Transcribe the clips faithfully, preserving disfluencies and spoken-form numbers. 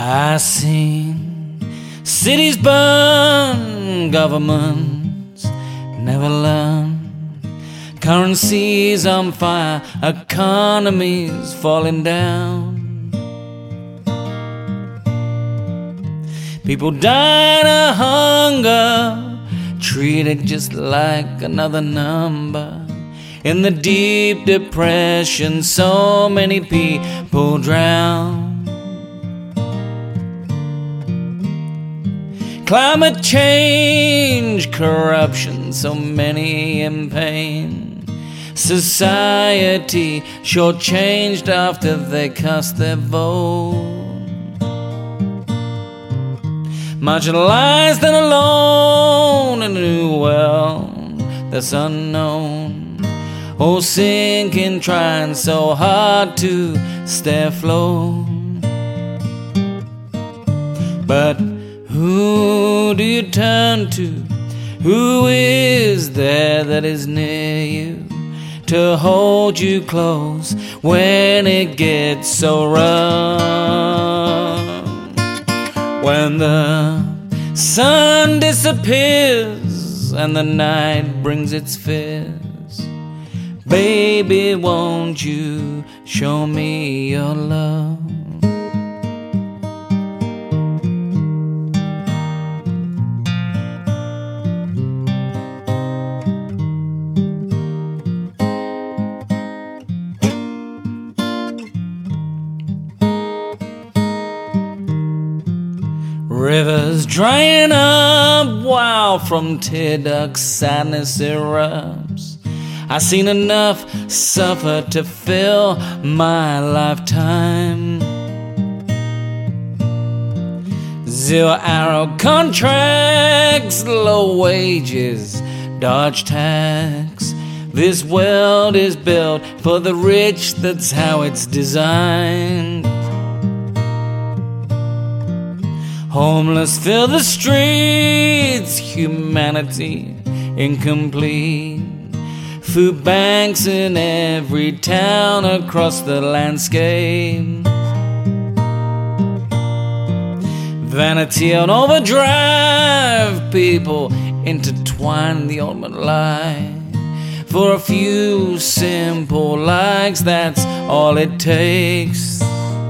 I seen cities burn, governments never learn. Currencies on fire, economies falling down. People died of hunger, treated just like another number. In the deep depression, so many people drown. Climate change, corruption, so many in pain. Society shortchanged after they cast their vote. Marginalized and alone in a new world that's unknown. Oh, sinking, trying so hard to stay afloat. But who do you turn to? Who is there that is near you to hold you close when it gets so rough? When the sun disappears and the night brings its fears, baby, won't you show me your love? Rivers drying up, wow, from tear ducts sadness erupts. I've seen enough suffer to fill my lifetime. Zero hour contracts, low wages, dodge tax. This world is built for the rich, that's how it's designed. Homeless fill the streets, humanity incomplete. Food banks in every town across the landscape. Vanity on overdrive, people intertwine the ultimate lie. For a few simple likes, that's all it takes.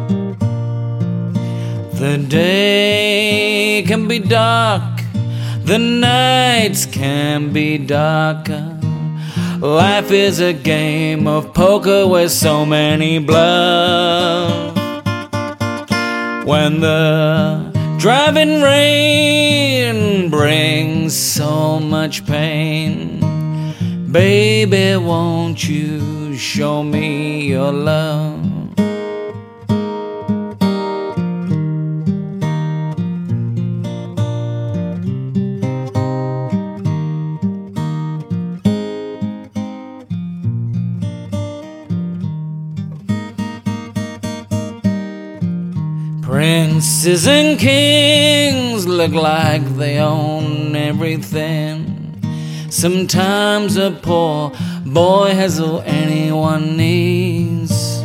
The day can be dark, the nights can be darker. Life is a game of poker with so many bluffs. When the driving rain brings so much pain, baby, won't you show me your love? Princes and kings look like they own everything. Sometimes a poor boy has all anyone needs.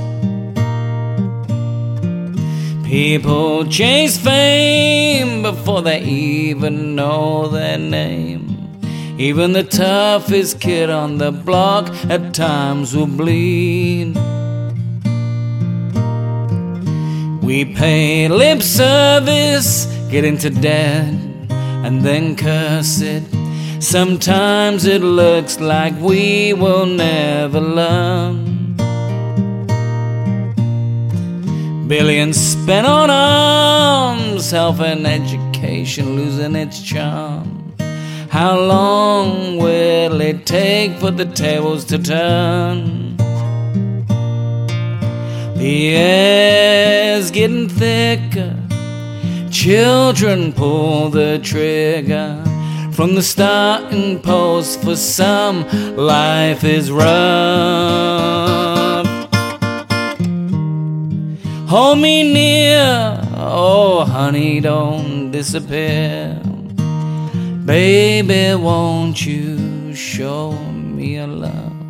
People chase fame before they even know their name. Even the toughest kid on the block at times will bleed. We pay lip service, get into debt, and then curse it. Sometimes it looks like we will never learn. Billions spent on arms, health and education losing its charm. How long will it take for the tables to turn? The air's getting thicker, children pull the trigger. From the starting post, for some, life is rough. Hold me near, oh honey, don't disappear. Baby, won't you show me your love?